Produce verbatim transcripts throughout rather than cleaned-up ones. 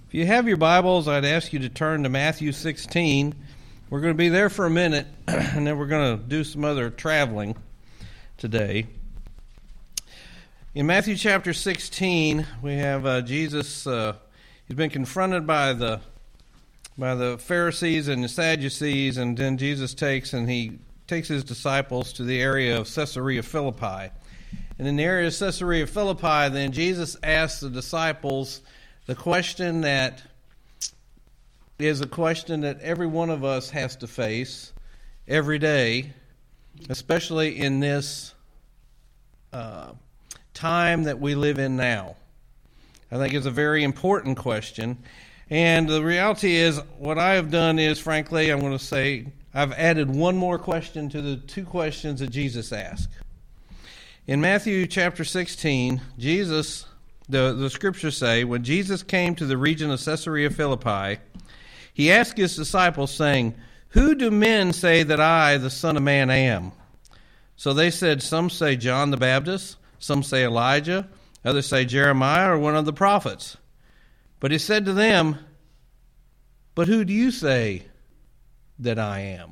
If you have your Bibles, I'd ask you to turn to Matthew sixteen. We're going to be there for a minute, and then we're going to do some other traveling today. In Matthew chapter sixteen, we have uh, Jesus. Uh, he's been confronted by the by the Pharisees and the Sadducees, and then Jesus takes and he takes his disciples to the area of Caesarea Philippi. And in the area of Caesarea Philippi, then Jesus asks the disciples the question that is a question that every one of us has to face every day, especially in this uh, time that we live in now. I think it's a very important question. And the reality is, what I have done is, frankly, I'm going to say, I've added one more question to the two questions that Jesus asked. In Matthew chapter sixteen, Jesus, the, the scriptures say, when Jesus came to the region of Caesarea Philippi, he asked his disciples, saying, "Who do men say that I, the Son of Man, am?" So they said, "Some say John the Baptist, some say Elijah, others say Jeremiah or one of the prophets." But he said to them, "But who do you say that I am?"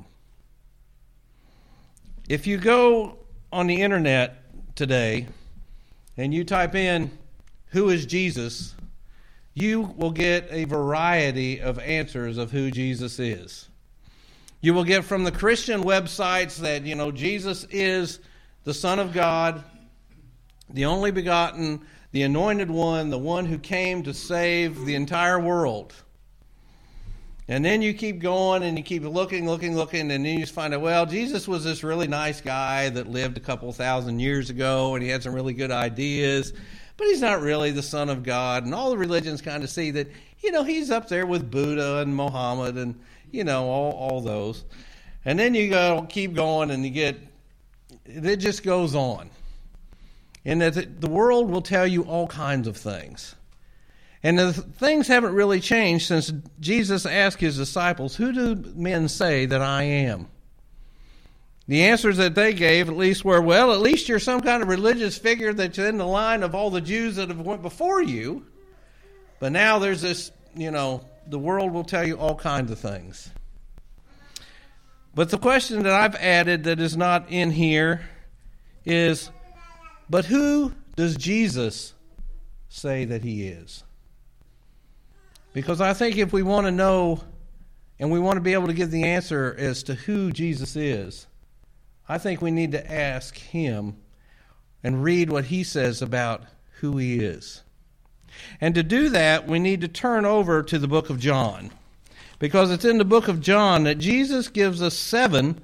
If you go on the internet today and you type in, "Who is Jesus?" you will get a variety of answers of who Jesus is. You will get from the Christian websites that, you know, Jesus is the Son of God, the only begotten, the anointed one, the one who came to save the entire world. And then you keep going and you keep looking, looking, looking, and then you just find out, well, Jesus was this really nice guy that lived a couple thousand years ago, and he had some really good ideas, but he's not really the Son of God. And all the religions kind of see that, you know, he's up there with Buddha and Muhammad and, you know, all, all those. And then you go keep going and you get, it just goes on. And that the world will tell you all kinds of things. And the things haven't really changed since Jesus asked his disciples, "Who do men say that I am?" The answers that they gave at least were, well, at least you're some kind of religious figure that's in the line of all the Jews that have went before you. But now there's this, you know, the world will tell you all kinds of things. But the question that I've added that is not in here is, but who does Jesus say that he is? Because I think if we want to know and we want to be able to give the answer as to who Jesus is, I think we need to ask him and read what he says about who he is. And to do that, we need to turn over to the book of John. Because it's in the book of John that Jesus gives us seven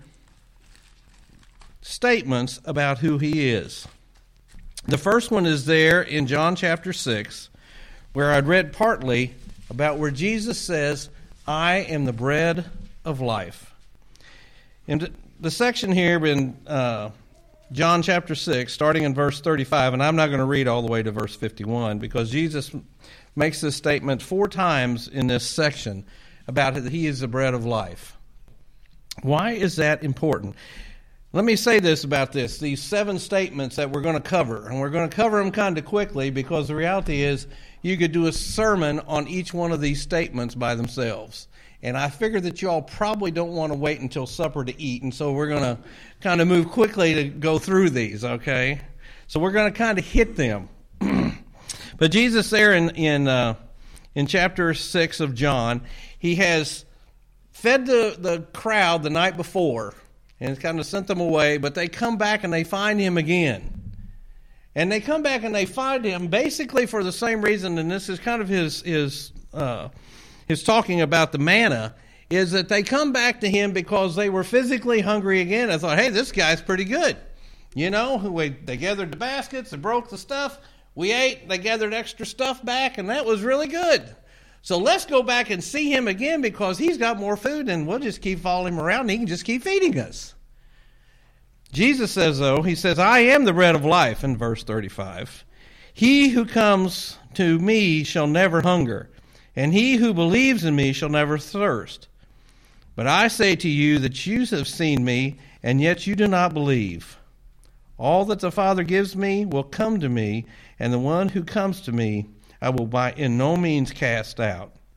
statements about who he is. The first one is there in John chapter six, where I'd read partly about where Jesus says, "I am the bread of life." In the section here in uh, John chapter six, starting in verse thirty-five, and I'm not going to read all the way to verse fifty-one, because Jesus makes this statement four times in this section about that he is the bread of life. Why is that important? Let me say this about this, these seven statements that we're going to cover, and we're going to cover them kind of quickly because the reality is you could do a sermon on each one of these statements by themselves. And I figure that you all probably don't want to wait until supper to eat, and so we're going to kind of move quickly to go through these, okay? So we're going to kind of hit them. But Jesus there in in, uh, in chapter six of John, he has fed the, the crowd the night before, and kind of sent them away, but they come back and they find him again. And they come back and they find him basically for the same reason, and this is kind of his his uh, his talking about the manna, is that they come back to him because they were physically hungry again. I thought, hey, this guy's pretty good. You know, we, they gathered the baskets, they broke the stuff, we ate, they gathered extra stuff back, and that was really good. So let's go back and see him again because he's got more food, and we'll just keep following him around, and he can just keep feeding us. Jesus says, though, he says, "I am the bread of life," in verse thirty-five. "He who comes to me shall never hunger, and he who believes in me shall never thirst. But I say to you that you have seen me, and yet you do not believe. All that the Father gives me will come to me, and the one who comes to me I will by in no means cast out.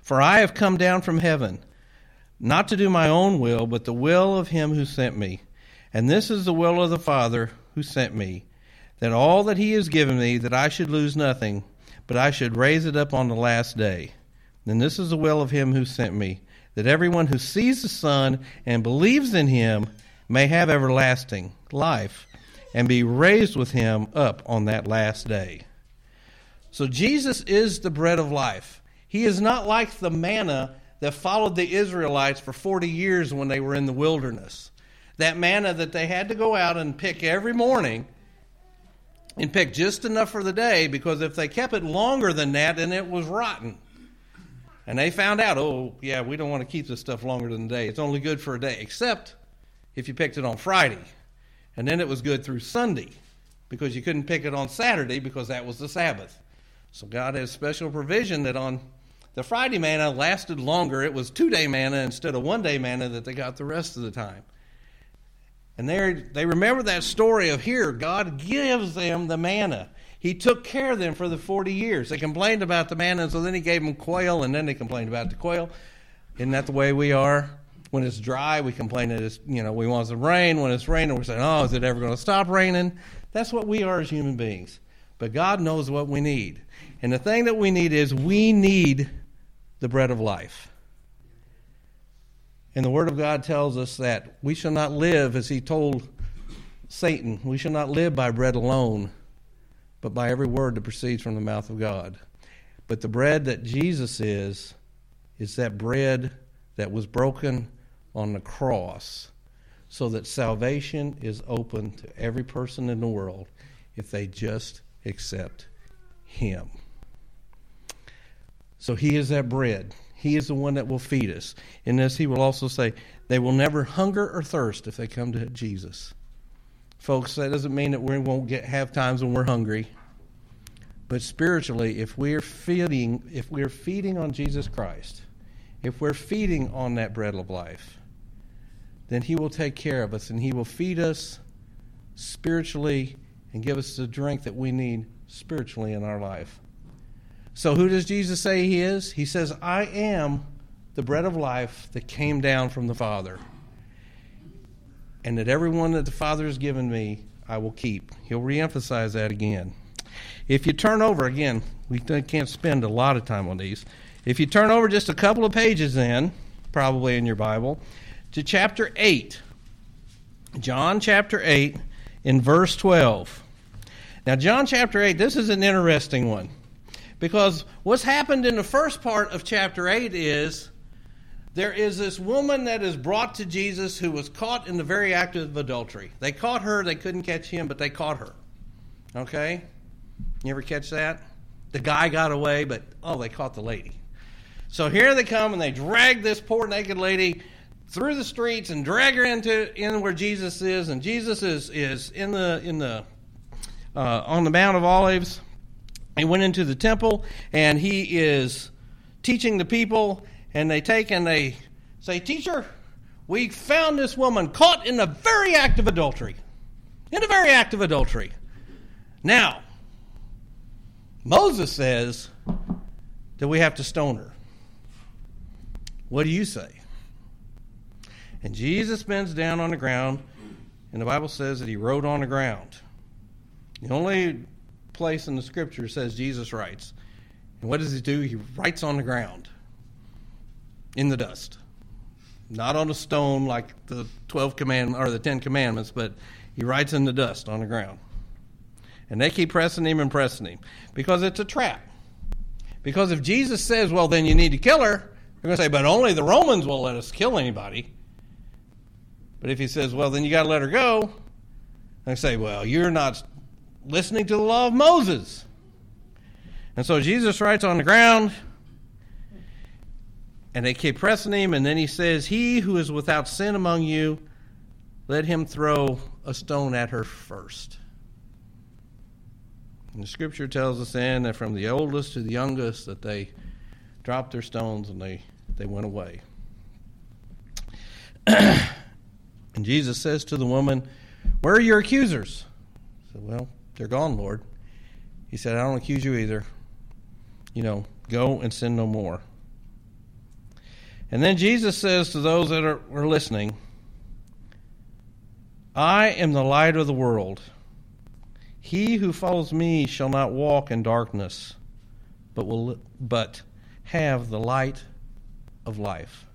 For I have come down from heaven, not to do my own will, but the will of him who sent me. And this is the will of the Father who sent me, that all that he has given me, that I should lose nothing, but I should raise it up on the last day. And this is the will of him who sent me, that everyone who sees the Son and believes in him may have everlasting life, and be raised with him up on that last day. So Jesus is the bread of life. He is not like the manna that followed the Israelites for forty years when they were in the wilderness. That manna that they had to go out and pick every morning and pick just enough for the day, because if they kept it longer than that, then it was rotten. And they found out, oh, yeah, we don't want to keep this stuff longer than a day. It's only good for a day, except if you picked it on Friday. And then it was good through Sunday, because you couldn't pick it on Saturday because that was the Sabbath. So God has special provision that on the Friday manna lasted longer. It was two-day manna instead of one-day manna that they got the rest of the time. And they they remember that story of here, God gives them the manna. He took care of them for the forty years. They complained about the manna, so then he gave them quail, and then they complained about the quail. Isn't that the way we are? When it's dry, we complain that it's, you know, we want some rain. When it's raining, we're saying, oh, is it ever going to stop raining? That's what we are as human beings. But God knows what we need. And the thing that we need is we need the bread of life. And the Word of God tells us that we shall not live, as he told Satan, we shall not live by bread alone, but by every word that proceeds from the mouth of God. But the bread that Jesus is, is that bread that was broken on the cross, so that salvation is open to every person in the world if they just accept him. So he is that bread. He is the one that will feed us. In this, he will also say, they will never hunger or thirst if they come to Jesus. Folks, that doesn't mean that we won't get have times when we're hungry. But spiritually, if we're feeding, if we're feeding on Jesus Christ, if we're feeding on that bread of life, then he will take care of us, and he will feed us spiritually and give us the drink that we need spiritually in our life. So who does Jesus say he is? He says, I am the bread of life that came down from the Father, and that everyone that the Father has given me, I will keep. He'll reemphasize that again. If you turn over, again, we can't spend a lot of time on these. If you turn over just a couple of pages in, probably in your Bible, to chapter eight, John chapter eight, in verse twelve. Now, John chapter eight, this is an interesting one, because what's happened in the first part of chapter eight is there is this woman that is brought to Jesus who was caught in the very act of adultery. They caught her, they couldn't catch him, but they caught her. Okay? You ever catch that? The guy got away, but, oh, they caught the lady. So here they come, and they drag this poor naked lady through the streets and drag her into in where Jesus is, and Jesus is is in the in the uh, on the Mount of Olives. He went into the temple, and he is teaching the people, and they take and they say, "Teacher, we found this woman caught in the very act of adultery. In the very act of adultery. Now, Moses says that we have to stone her. What do you say?" And Jesus bends down on the ground, and the Bible says that he wrote on the ground. The only place in the Scripture says Jesus writes. And what does he do? He writes on the ground, in the dust. Not on a stone like the twelve command or the Ten Commandments, but he writes in the dust on the ground. And they keep pressing him and pressing him, because it's a trap. Because if Jesus says, well, then you need to kill her, they're going to say, but only the Romans will let us kill anybody. But if he says, well, then you got to let her go, they say, well, you're not listening to the law of Moses. And so Jesus writes on the ground, and they keep pressing him, and then he says, he who is without sin among you, let him throw a stone at her first. And the Scripture tells us then that from the oldest to the youngest, that they dropped their stones and they, they went away. And Jesus says to the woman, where are your accusers? I said, well, they're gone, Lord. He said, I don't accuse you either. You know, go and sin no more. And then Jesus says to those that are, are listening, I am the light of the world. He who follows me shall not walk in darkness, but will but have the light of life.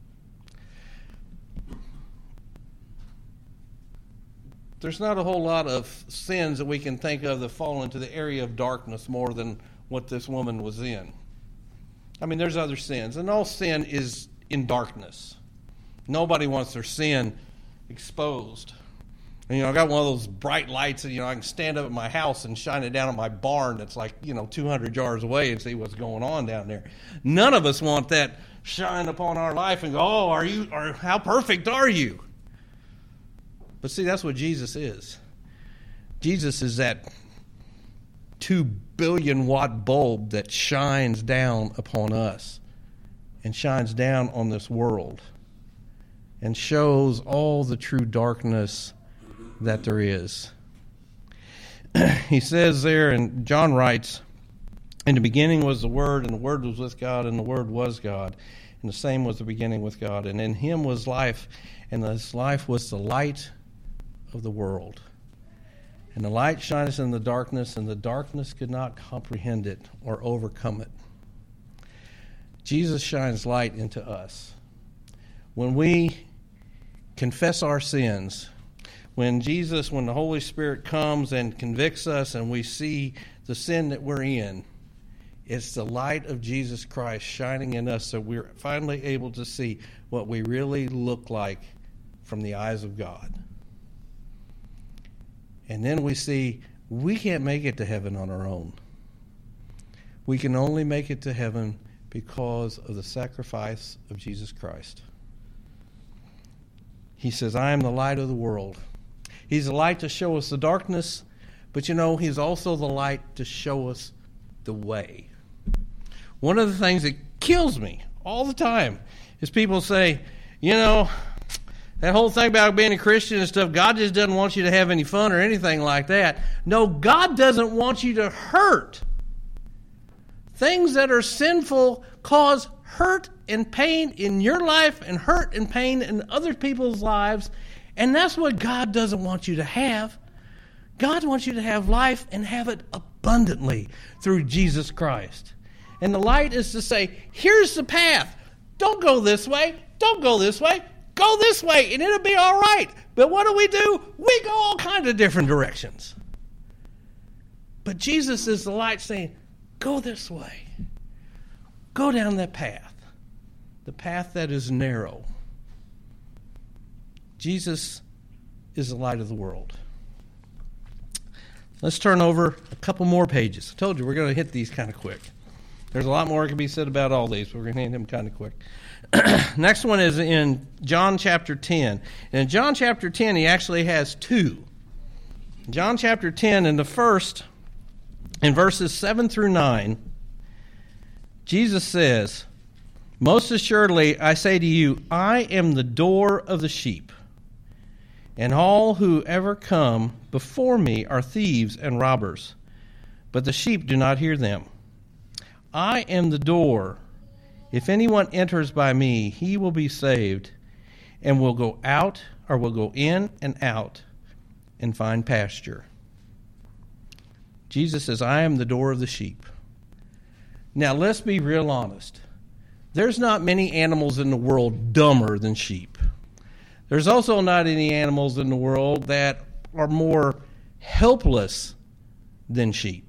There's not a whole lot of sins that we can think of that fall into the area of darkness more than what this woman was in. I mean, there's other sins, and all sin is in darkness. Nobody wants their sin exposed. And, you know, I got one of those bright lights, and, you know, I can stand up at my house and shine it down at my barn that's like, you know, two hundred yards away and see what's going on down there. None of us want that shine upon our life and go, oh, are you, or how perfect are you? But see, that's what Jesus is. Jesus is that two billion watt bulb that shines down upon us and shines down on this world and shows all the true darkness that there is. He says there, and John writes, in the beginning was the Word, and the Word was with God, and the Word was God, and the same was the beginning with God, and in him was life, and this life was the light of the world. And the light shines in the darkness, and the darkness could not comprehend it or overcome it. Jesus shines light into us. When we confess our sins, when Jesus, when the Holy Spirit comes and convicts us and we see the sin that we're in, it's the light of Jesus Christ shining in us so we're finally able to see what we really look like from the eyes of God. And then we see we can't make it to heaven on our own. We can only make it to heaven because of the sacrifice of Jesus Christ. He says, I am the light of the world. He's the light to show us the darkness, but you know, he's also the light to show us the way. One of the things that kills me all the time is people say, you know, that whole thing about being a Christian and stuff, God just doesn't want you to have any fun or anything like that. No, God doesn't want you to hurt. Things that are sinful cause hurt and pain in your life and hurt and pain in other people's lives. And that's what God doesn't want you to have. God wants you to have life and have it abundantly through Jesus Christ. And the light is to say, here's the path. Don't go this way. Don't go this way. Go this way, and it'll be all right. But what do we do? We go all kinds of different directions. But Jesus is the light saying, go this way. Go down that path. The path that is narrow. Jesus is the light of the world. Let's turn over a couple more pages. I told you we're going to hit these kind of quick. There's a lot more that can be said about all these, but we're going to hit them kind of quick. Next one is in John chapter ten. And in John chapter ten, he actually has two. John chapter ten, in the first, in verses seven through nine, Jesus says, most assuredly I say to you, I am the door of the sheep. And all who ever come before me are thieves and robbers, but the sheep do not hear them. I am the door. If anyone enters by me, he will be saved, and will go out, or will go in and out, and find pasture. Jesus says, I am the door of the sheep. Now, let's be real honest. There's not many animals in the world dumber than sheep. There's also not any animals in the world that are more helpless than sheep.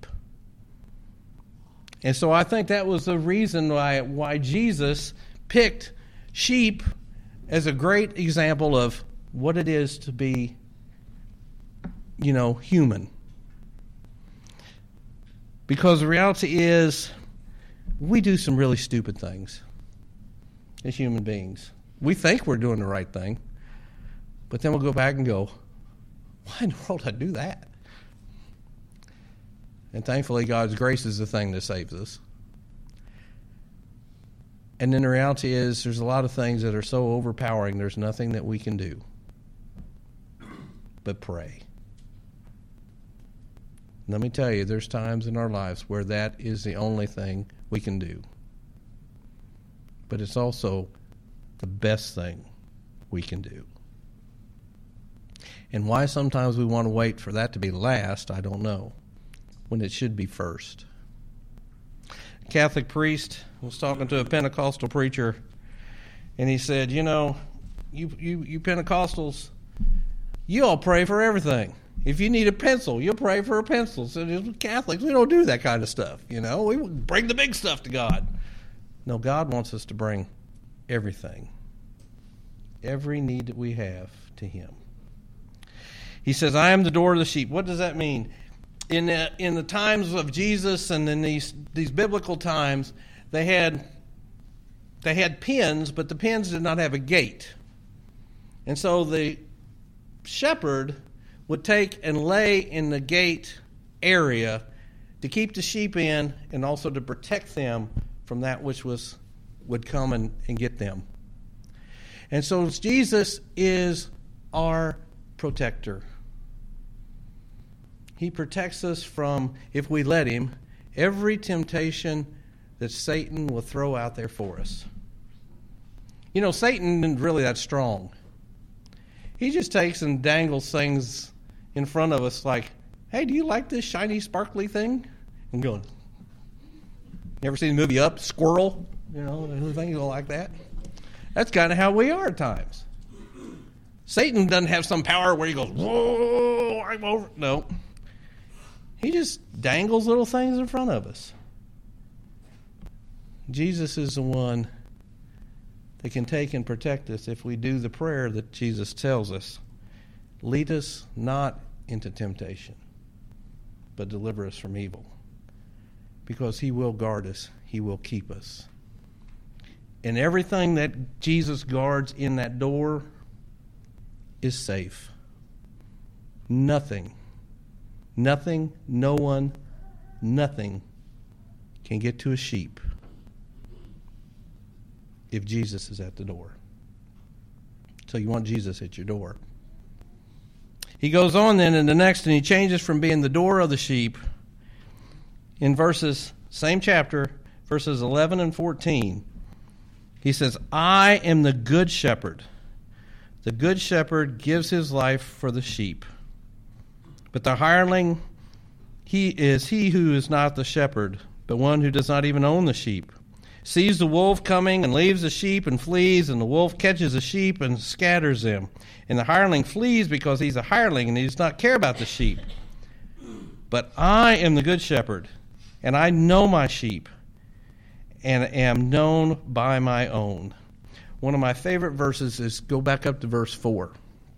And so I think that was the reason why, why Jesus picked sheep as a great example of what it is to be, you know, human. Because the reality is, we do some really stupid things as human beings. We think we're doing the right thing, but then we'll go back and go, why in the world did I do that? And thankfully, God's grace is the thing that saves us. And then the reality is, there's a lot of things that are so overpowering, there's nothing that we can do but pray. Let me tell you, there's times in our lives where that is the only thing we can do. But it's also the best thing we can do. And why sometimes we want to wait for that to be last, I don't know, when it should be first. A Catholic priest was talking to a Pentecostal preacher, and he said, you know, you, you, you Pentecostals, you all pray for everything. If you need a pencil, you'll pray for a pencil. So Catholics, we don't do that kind of stuff, you know. We bring the big stuff to God. No, God wants us to bring everything, every need that we have to Him. He says, I am the door of the sheep. What does that mean? In the, in the times of Jesus and in these these biblical times, they had they had pens, but the pens did not have a gate. And so the shepherd would take and lay in the gate area to keep the sheep in and also to protect them from that which was would come and, and get them. And so Jesus is our protector. He protects us from, if we let Him, every temptation that Satan will throw out there for us. You know, Satan isn't really that strong. He just takes and dangles things in front of us like, hey, do you like this shiny, sparkly thing? And going, you ever seen the movie Up? Squirrel? You know, things like that. That's kind of how we are at times. Satan doesn't have some power where he goes, whoa, I'm over. No. He just dangles little things in front of us. Jesus is the one that can take and protect us if we do the prayer that Jesus tells us. Lead us not into temptation, but deliver us from evil. Because He will guard us. He will keep us. And everything that Jesus guards in that door is safe. Nothing, nothing, no one, nothing can get to a sheep if Jesus is at the door. So you want Jesus at your door. He goes on then in the next, and he changes from being the door of the sheep in verses, same chapter, verses eleven and fourteen. He says, I am the good shepherd. The good shepherd gives his life for the sheep. But the hireling, he is he who is not the shepherd, but one who does not even own the sheep. Sees the wolf coming and leaves the sheep and flees, and the wolf catches the sheep and scatters them. And the hireling flees because he's a hireling and he does not care about the sheep. But I am the good shepherd, and I know my sheep, and am known by my own. One of my favorite verses is, go back up to verse four.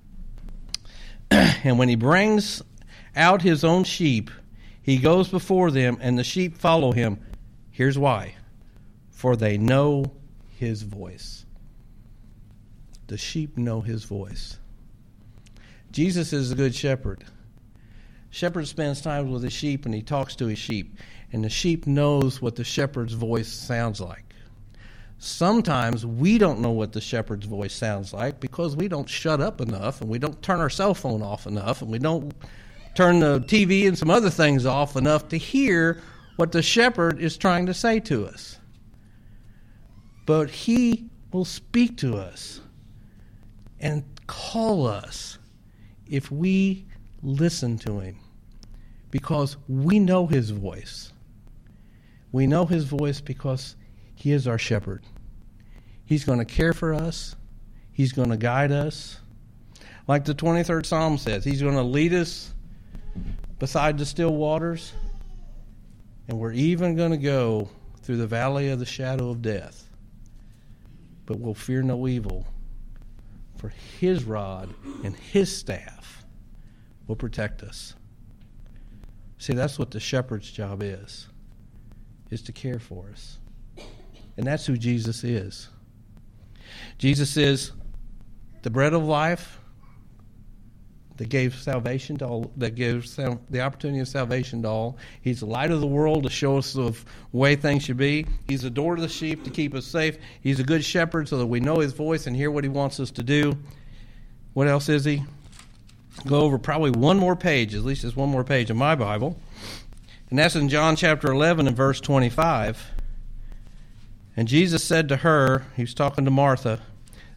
And when he brings out his own sheep, he goes before them, and the sheep follow him. Here's why. For they know his voice. The sheep know his voice. Jesus is the good shepherd. Shepherd spends time with his sheep, and he talks to his sheep. And the sheep knows what the shepherd's voice sounds like. Sometimes we don't know what the shepherd's voice sounds like because we don't shut up enough, and we don't turn our cell phone off enough, and we don't turn the T V and some other things off enough to hear what the shepherd is trying to say to us. But he will speak to us and call us if we listen to him, because we know his voice. We know his voice because he is our shepherd. He's going to care for us. He's going to guide us. Like the twenty-third Psalm says, he's going to lead us beside the still waters, and we're even going to go through the valley of the shadow of death. But we'll fear no evil, for his rod and his staff will protect us. See, that's what the shepherd's job is, is to care for us. And that's who Jesus is. Jesus is the bread of life that gave salvation to all, that gives the opportunity of salvation to all. He's the light of the world to show us the way things should be. He's the door to the sheep to keep us safe. He's a good shepherd so that we know his voice and hear what he wants us to do. What else is he? Go over probably one more page, at least there's one more page in my Bible. And that's in John chapter eleven and verse twenty-five. And Jesus said to her, he was talking to Martha,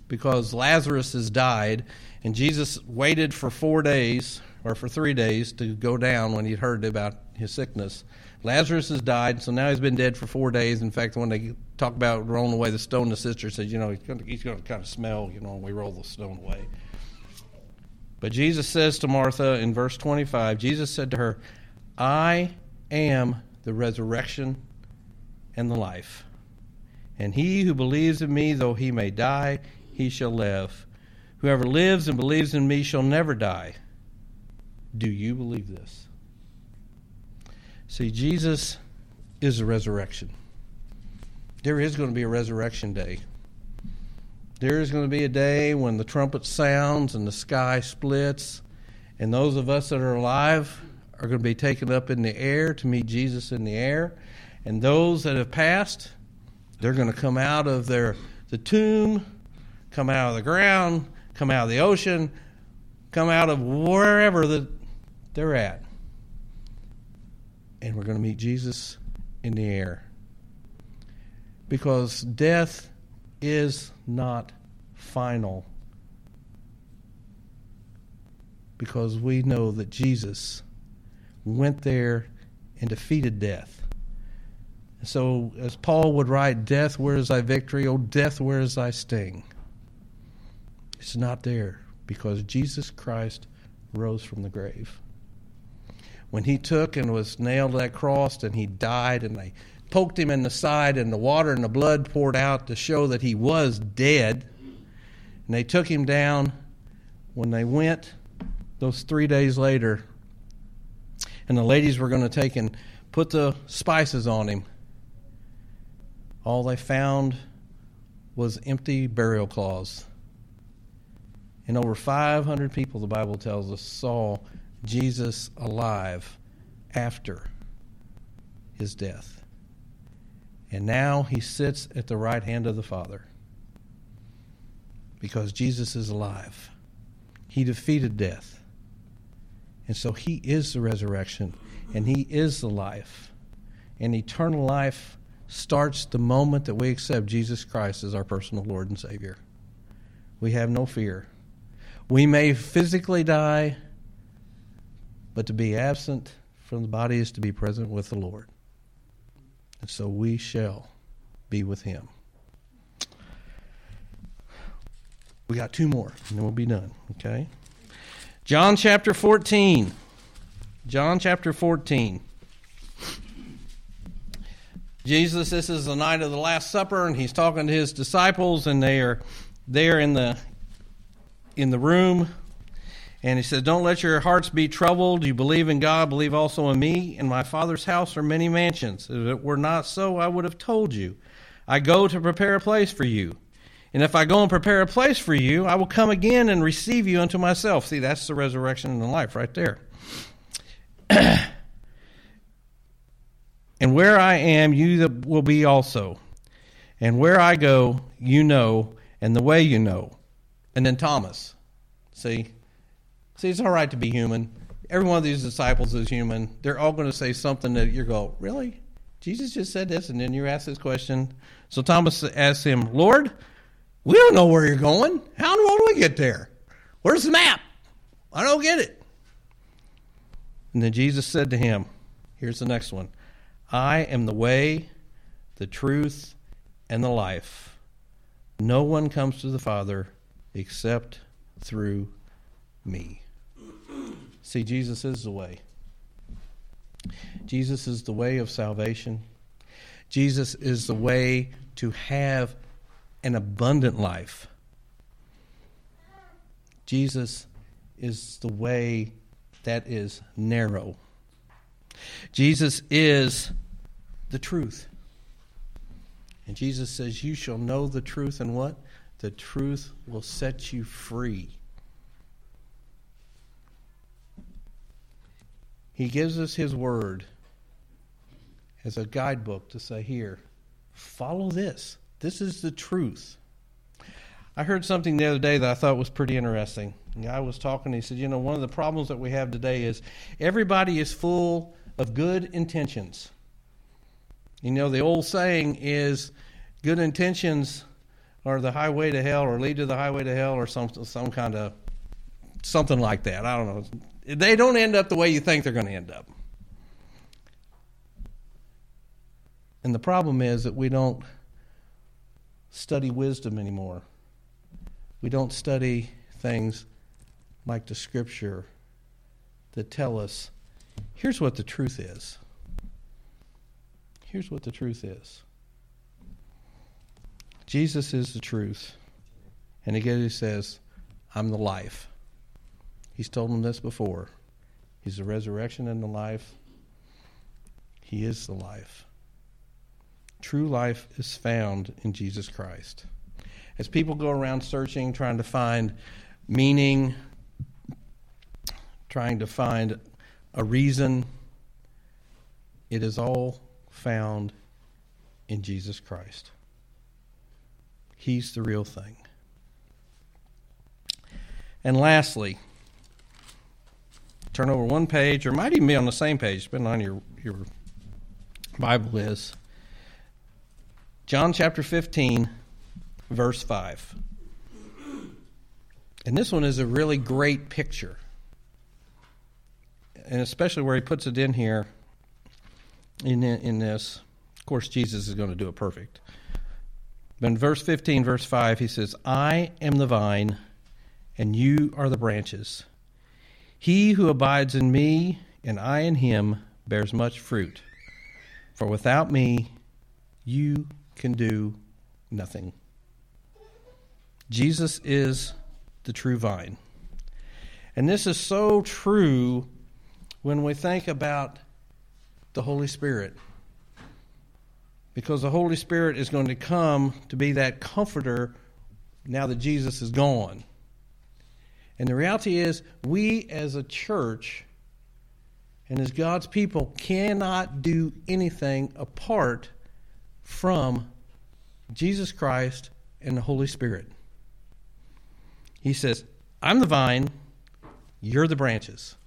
because Lazarus has died, and Jesus waited for four days, or for three days, to go down when he'd heard about his sickness. Lazarus has died, so now he's been dead for four days. In fact, when they talk about rolling away the stone, the sister said, you know, he's going to, he's going to kind of smell, you know, when we roll the stone away. But Jesus says to Martha in verse twenty-five, Jesus said to her, I am the resurrection and the life. And he who believes in me, though he may die, he shall live. Whoever lives and believes in me shall never die. Do you believe this? See, Jesus is the resurrection. There is going to be a resurrection day. There is going to be a day when the trumpet sounds and the sky splits, and those of us that are alive are going to be taken up in the air to meet Jesus in the air. And those that have passed, they're going to come out of their the tomb, come out of the ground, come out of the ocean, come out of wherever the, they're at. And we're going to meet Jesus in the air. Because death is not final. Because we know that Jesus went there and defeated death. So as Paul would write, death, where is thy victory? Oh, death, where is thy sting? It's not there because Jesus Christ rose from the grave. When he took and was nailed to that cross and he died and they poked him in the side and the water and the blood poured out to show that he was dead, and they took him down, when they went those three days later, and the ladies were going to take and put the spices on him, all they found was empty burial cloths. And over five hundred people, the Bible tells us, saw Jesus alive after his death. And now he sits at the right hand of the Father because Jesus is alive. He defeated death. And so he is the resurrection, and he is the life. And eternal life starts the moment that we accept Jesus Christ as our personal Lord and Savior. We have no fear. We may physically die, but to be absent from the body is to be present with the Lord. And so we shall be with him. We got two more, and then we'll be done, okay? John chapter fourteen. John chapter fourteen. Jesus, this is the night of the Last Supper, and he's talking to his disciples, and they are there in the in the room. And he says, don't let your hearts be troubled. You believe in God, believe also in me. In my Father's house are many mansions. If it were not so, I would have told you. I go to prepare a place for you. And if I go and prepare a place for you, I will come again and receive you unto myself. See, that's the resurrection and the life right there. And where I am, you will be also. And where I go, you know, and the way you know. And then Thomas. See? See, it's all right to be human. Every one of these disciples is human. They're all going to say something that you go, really? Jesus just said this, and then you ask this question. So Thomas asks him, Lord, we don't know where you're going. How in the world do we get there? Where's the map? I don't get it. And then Jesus said to him, here's the next one. I am the way, the truth, and the life. No one comes to the Father except through me. See, Jesus is the way. Jesus is the way of salvation. Jesus is the way to have an abundant life. Jesus is the way that is narrow. Jesus is the truth. And Jesus says, you shall know the truth, and what? The truth will set you free. He gives us his word as a guidebook to say, here, follow this. This is the truth. I heard something the other day that I thought was pretty interesting. The guy was talking, he said, you know, one of the problems that we have today is everybody is full of good intentions. You know, the old saying is good intentions or the highway to hell, or lead to the highway to hell, or some some kind of something like that. I don't know. They don't end up the way you think they're going to end up. And the problem is that we don't study wisdom anymore. We don't study things like the Scripture that tell us, here's what the truth is. Here's what the truth is. Jesus is the truth. And again he says, I'm the life. He's told them this before. He's the resurrection and the life. He is the life. True life is found in Jesus Christ. As people go around searching, trying to find meaning, trying to find a reason, it is all found in Jesus Christ. He's the real thing. And lastly, turn over one page, or it might even be on the same page, depending on your, your Bible is. John chapter fifteen, verse five. And this one is a really great picture. And especially where he puts it in here, in, in this. Of course, Jesus is going to do it perfect. But in verse fifteen, verse five, he says, I am the vine, and you are the branches. He who abides in me, and I in him, bears much fruit. For without me, you can do nothing. Jesus is the true vine. And this is so true when we think about the Holy Spirit. Because the Holy Spirit is going to come to be that comforter now that Jesus is gone. And the reality is, we as a church and as God's people cannot do anything apart from Jesus Christ and the Holy Spirit. He says, I'm the vine, you're the branches.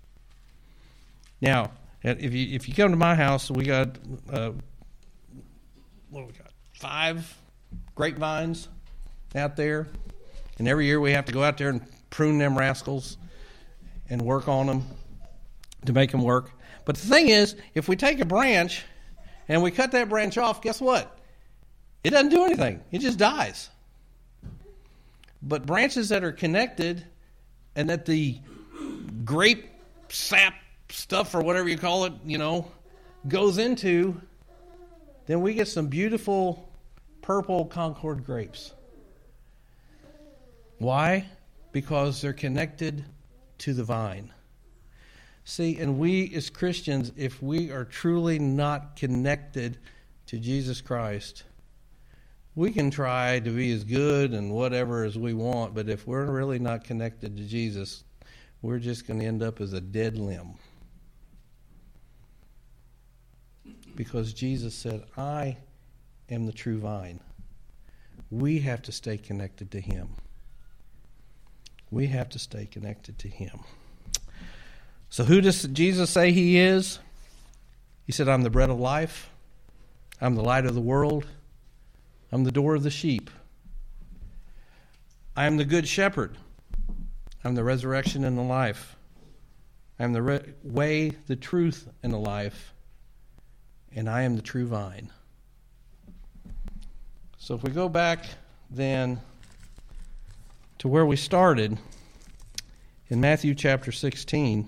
Now, if you if you come to my house, we got, uh, what do we got, five grapevines out there. And every year we have to go out there and prune them rascals and work on them to make them work. But the thing is, if we take a branch and we cut that branch off, guess what? It doesn't do anything. It just dies. But branches that are connected and that the grape sap stuff or whatever you call it, you know, goes into, then we get some beautiful purple Concord grapes. Why? Because they're connected to the vine. See, and we as Christians, if we are truly not connected to Jesus Christ, we can try to be as good and whatever as we want, but if we're really not connected to Jesus, we're just going to end up as a dead limb. Because Jesus said, I am the true vine. We have to stay connected to him. We have to stay connected to him. So who does Jesus say he is? He said, I'm the bread of life. I'm the light of the world. I'm the door of the sheep. I am the good shepherd. I'm the resurrection and the life. I'm the re- way, the truth, and the life. And I am the true vine. So if we go back then to where we started, in Matthew chapter sixteen,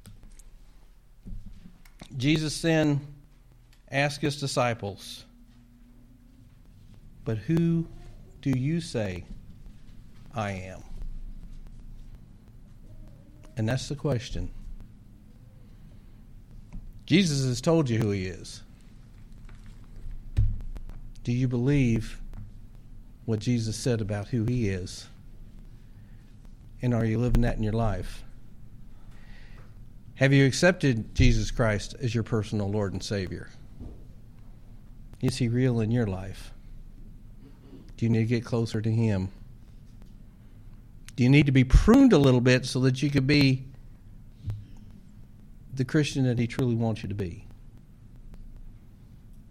Jesus then asked his disciples, but who do you say I am? And that's the question. Jesus has told you who he is. Do you believe what Jesus said about who he is? And are you living that in your life? Have you accepted Jesus Christ as your personal Lord and Savior? Is he real in your life? Do you need to get closer to him? Do you need to be pruned a little bit so that you could be the Christian that he truly wants you to be?